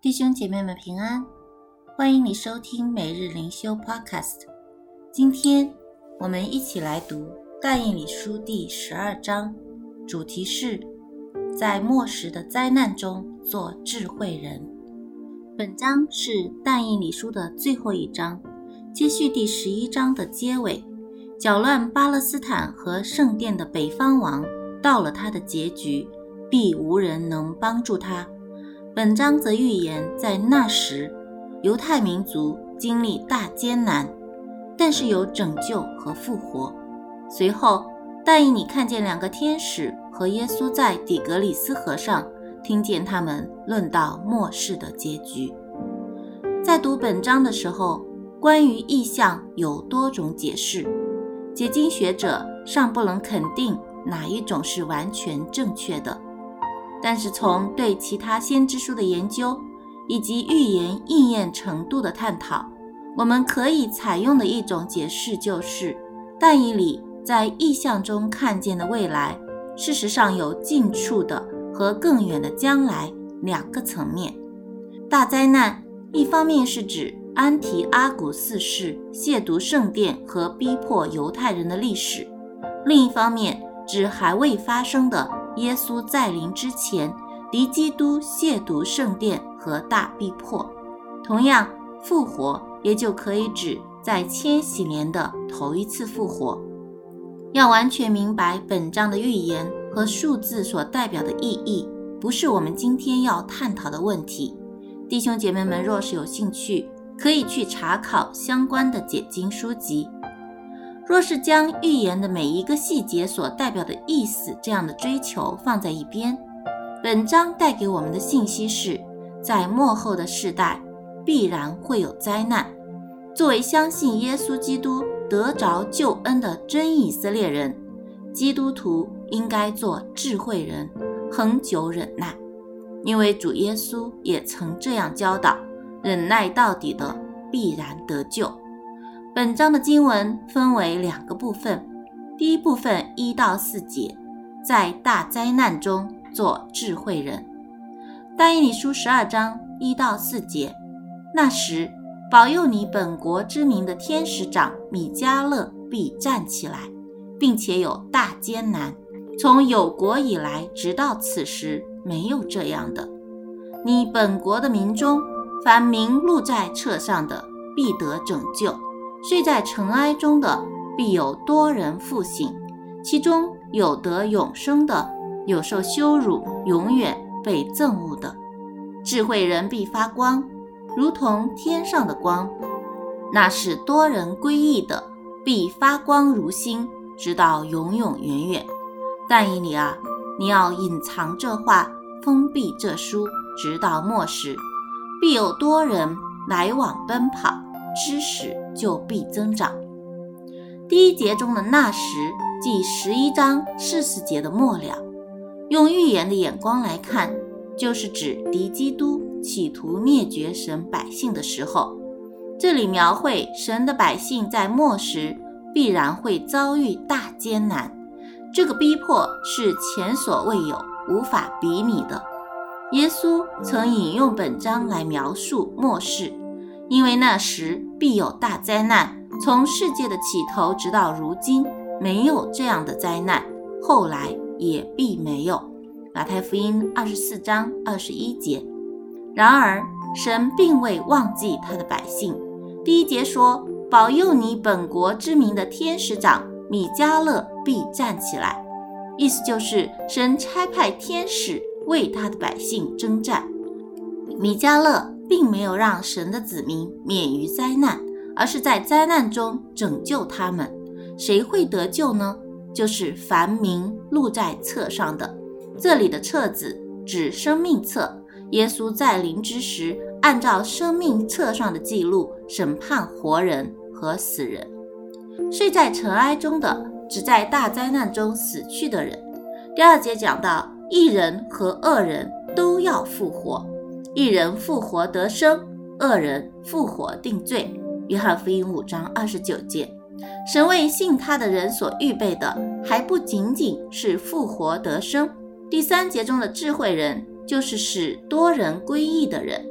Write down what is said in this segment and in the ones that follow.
弟兄姐妹们平安，欢迎你收听每日灵修 Podcast。 今天我们一起来读但以理书第12章，主题是在末时的灾难中做智慧人。本章是但以理书的最后一章，接续第11章的结尾。搅乱巴勒斯坦和圣殿的北方王到了他的结局，必无人能帮助他。本章则预言在那时犹太民族经历大艰难，但是有拯救和复活。随后但以理看见2个天使和耶稣在底格里斯河上，听见他们论到末世的结局。在读本章的时候，关于异象有多种解释，解经学者尚不能肯定哪一种是完全正确的，但是从对其他先知书的研究以及预言应验程度的探讨，我们可以采用的一种解释就是，但以理在异象中看见的未来，事实上有近处的和更远的将来2个层面。大灾难一方面是指安提阿古四世亵渎圣殿和逼迫犹太人的历史，另一方面指还未发生的耶稣再临之前敌基督亵渎圣殿和大逼迫。同样，复活也就可以指在千禧年的头一次复活。要完全明白本章的预言和数字所代表的意义，不是我们今天要探讨的问题。弟兄姐妹们若是有兴趣，可以去查考相关的解经书籍。若是将预言的每一个细节所代表的意思这样的追求放在一边，本章带给我们的信息是，在末后的世代必然会有灾难。作为相信耶稣基督得着救恩的真以色列人，基督徒应该做智慧人，恒久忍耐，因为主耶稣也曾这样教导，忍耐到底的必然得救。本章的经文分为2个部分，第一部分1到4节，在大灾难中做智慧人。但以理书12章1到4节，那时保佑你本国之民的天使长米迦勒必站起来，并且有大艰难，从有国以来直到此时没有这样的。你本国的民中，凡名录在册上的必得拯救，睡在尘埃中的必有多人复醒，其中有得永生的，有受羞辱永远被憎恶的。智慧人必发光，如同天上的光，那是多人归义的，必发光如星，直到永永远远。但以理啊，你要隐藏这话，封闭这书，直到末时，必有多人来往奔跑，知识就必增长。第1节中的那时，即11章40节的末了。用预言的眼光来看，就是指敌基督企图灭绝神百姓的时候。这里描绘神的百姓在末时必然会遭遇大艰难，这个逼迫是前所未有，无法比拟的。耶稣曾引用本章来描述末世，因为那时必有大灾难，从世界的起头直到如今没有这样的灾难，后来也必没有。马太福音24章21节。然而神并未忘记他的百姓。第1节说，保佑你本国之民的天使长米迦勒必站起来，意思就是神差派天使为他的百姓征战。米迦勒并没有让神的子民免于灾难，而是在灾难中拯救他们。谁会得救呢？就是凡名录在册上的。这里的册子指生命册，耶稣在临之时按照生命册上的记录审判活人和死人。睡在尘埃中的指在大灾难中死去的人。第2节讲到义人和恶人都要复活，义人复活得生，恶人复活定罪。约翰福音5章29节。神为信他的人所预备的还不仅仅是复活得生。第3节中的智慧人就是使多人归义的人，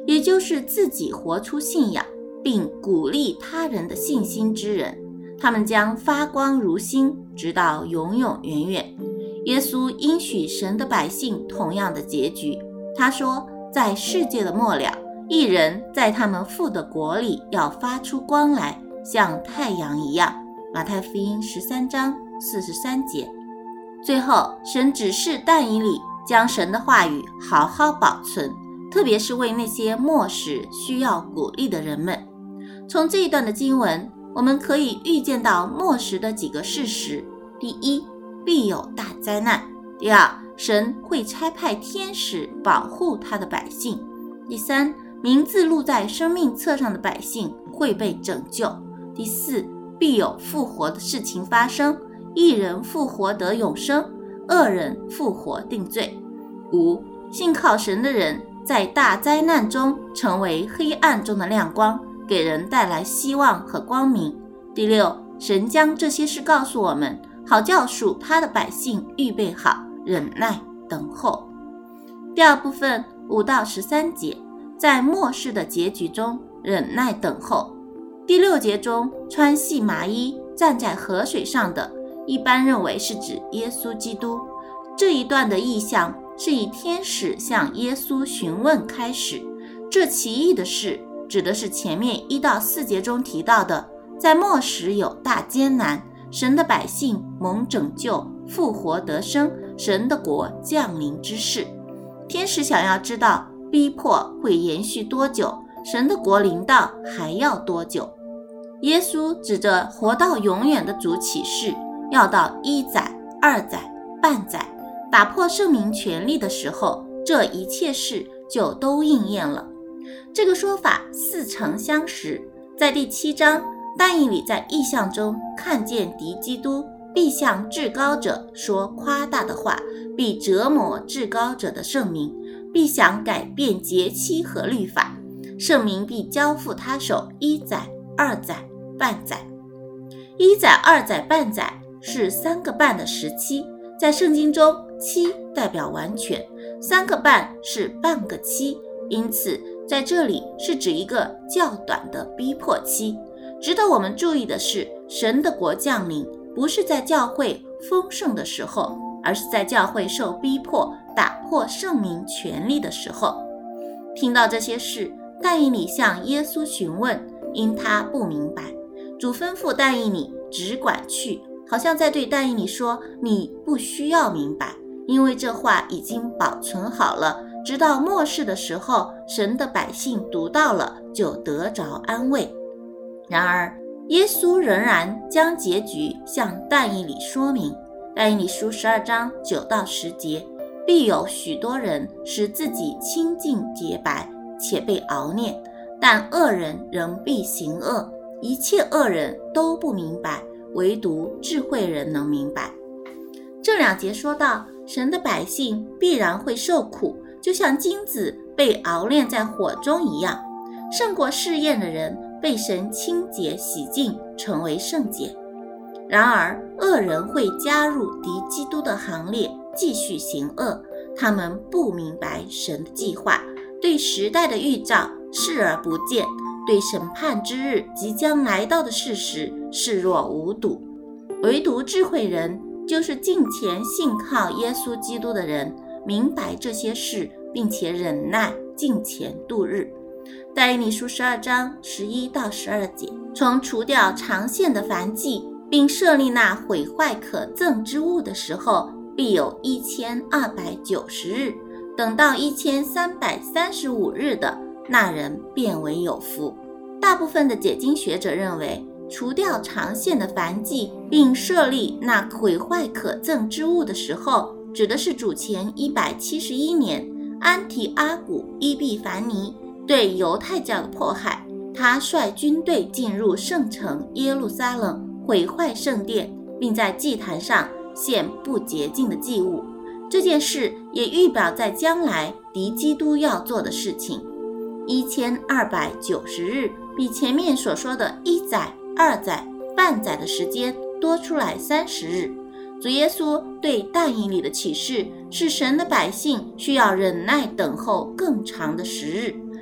也就是自己活出信仰并鼓励他人的信心之人，他们将发光如星，直到永永远远。耶稣应许神的百姓同样的结局，他说，在世界的末了，义人在他们父的国里要发出光来，像太阳一样。马太福音13章43节。最后，神指示但以理将神的话语好好保存，特别是为那些末时需要鼓励的人们。从这一段的经文，我们可以预见到末时的几个事实：第一，必有大灾难；第二，神会差派天使保护他的百姓；第三，名字录在生命册上的百姓会被拯救；第四，必有复活的事情发生，义人复活得永生，恶人复活定罪。五，信靠神的人在大灾难中成为黑暗中的亮光，给人带来希望和光明。第六，神将这些事告诉我们，好叫属他的百姓预备好，忍耐等候。第二部分5到13节，在末世的结局中忍耐等候。第6节中，穿细麻衣站在河水上的，一般认为是指耶稣基督。这一段的意象是以天使向耶稣询问开始，这奇异的事指的是前面1到4节中提到的，在末时有大艰难，神的百姓蒙拯救，复活得生，神的国降临之事。天使想要知道逼迫会延续多久，神的国临到还要多久。耶稣指着活到永远的主启示，要到1载、2载、半载，打破圣民权力的时候，这一切事就都应验了。这个说法似曾相识，在第7章，但以理在异象中看见敌基督必向至高者说夸大的话，必折磨至高者的圣民，必想改变节期和律法，圣民必交付他手1载、2载、半载。1载、2载、半载是3个半的时期，在圣经中7代表完全，3个半是半个期，因此在这里是指一个较短的逼迫期。值得我们注意的是，神的国降临不是在教会丰盛的时候，而是在教会受逼迫、打破圣民权力的时候。听到这些事，但以理向耶稣询问，因他不明白。主吩咐但以理只管去，好像在对但以理说，你不需要明白，因为这话已经保存好了，直到末世的时候，神的百姓读到了，就得着安慰。然而耶稣仍然将结局向但以理说明。但以理书12章9到10节，必有许多人使自己清净洁白，且被熬炼，但恶人仍必行恶，一切恶人都不明白，唯独智慧人能明白。这2节说到，神的百姓必然会受苦，就像金子被熬炼在火中一样。胜过试验的人被神清洁洗净，成为圣洁。然而恶人会加入敌基督的行列，继续行恶。他们不明白神的计划，对时代的预兆视而不见，对审判之日即将来到的事实视若无睹。唯独智慧人，就是敬虔信靠耶稣基督的人，明白这些事，并且忍耐敬虔度日。但以理书12章11到12节，从除掉长线的燔祭，并设立那毁坏可憎之物的时候，必有1290日，等到1335日的，那人便为有福。大部分的解经学者认为，除掉长线的燔祭，并设立那毁坏可憎之物的时候，指的是主前171年安提阿古伊毕凡尼对犹太教的迫害。他率军队进入圣城耶路撒冷，毁坏圣殿，并在祭坛上献不洁净的祭物。这件事也预表在将来敌基督要做的事情。1290日比前面所说的1载、2载、半载的时间多出来30日。主耶稣对但以理的启示是，神的百姓需要忍耐等候更长的时日，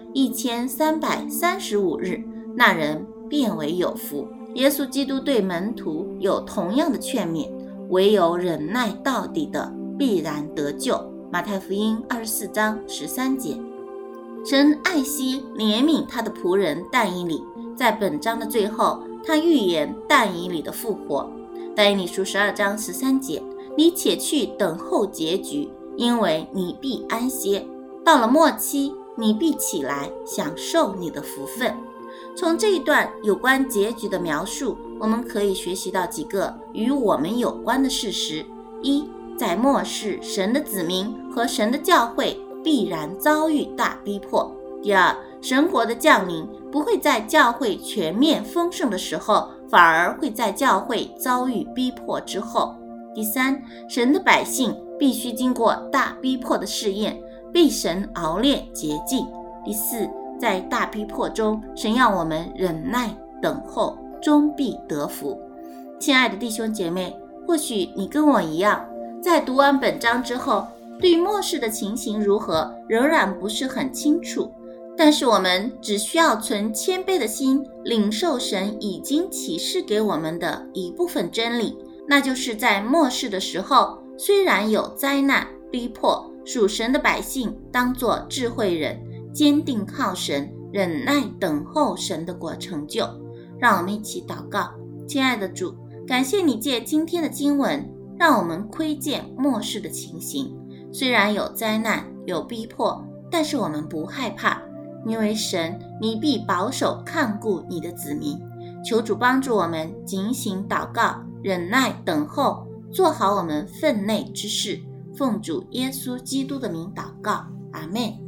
1335日，那人变为有福。耶稣基督对门徒有同样的劝勉，唯有忍耐到底的必然得救。马太福音24章13节。神爱惜怜悯他的仆人但以理，在本章的最后，他预言但以理的复活。但以理书12章13节，你且去等候结局，因为你必安歇，到了末期，你必起来享受你的福分。从这一段有关结局的描述，我们可以学习到几个与我们有关的事实：一，在末世，神的子民和神的教会必然遭遇大逼迫。第二，神国的降临不会在教会全面丰盛的时候，反而会在教会遭遇逼迫之后。第三，神的百姓必须经过大逼迫的试验，被神熬炼洁净。第四，在大逼迫中，神要我们忍耐等候，终必得福。亲爱的弟兄姐妹，或许你跟我一样，在读完本章之后，对于末世的情形如何仍然不是很清楚，但是我们只需要存谦卑的心，领受神已经启示给我们的一部分真理，那就是在末世的时候，虽然有灾难逼迫，属神的百姓当作智慧人，坚定靠神，忍耐等候神的国成就。让我们一起祷告。亲爱的主，感谢你借今天的经文，让我们窥见末世的情形。虽然有灾难有逼迫，但是我们不害怕，因为神你必保守看顾你的子民。求主帮助我们警醒祷告，忍耐等候，做好我们分内之事。奉主耶稣基督的名祷告，阿们。